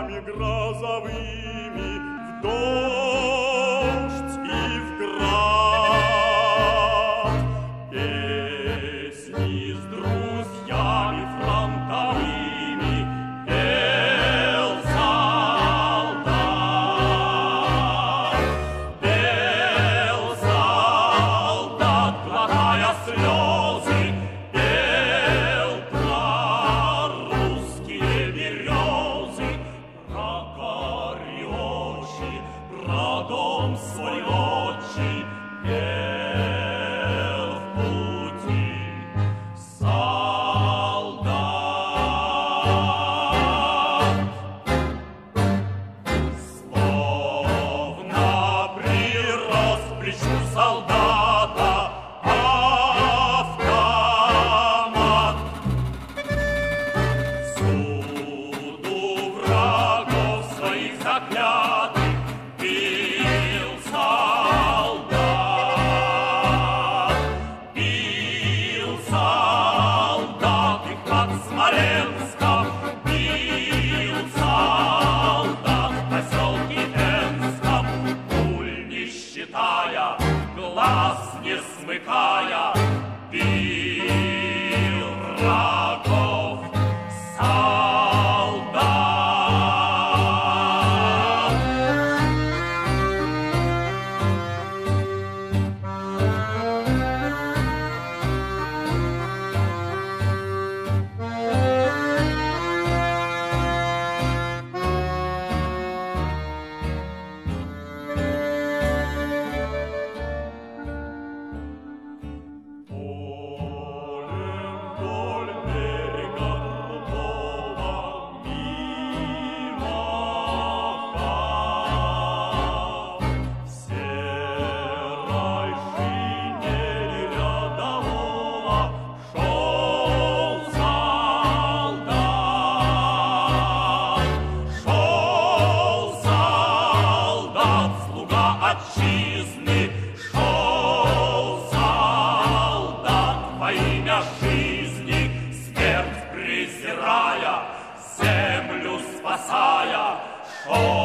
днями грозовыми в дождь и в град. Песни с друзьями фронтовыми пел солдат. Пел солдат, глотая слезы, пел про русские березы, про горечи, про дом свой отчий, пел в пути солдат. Словно прирос к плечу солдата автомат. Всюду врагов своих заклятых бил солдат. Бил солдат, и как в Смоленском бил солдат в поселке Энском, пуль не считая, глаз не смыкая, бил врагов солдат. Полем вдоль берега крутого мимо хат, в серой шинели рядового шел солдат. Шел солдат, слуга отчизны, шел солдат во имя жизни, смерть презирая, землю спасая, шел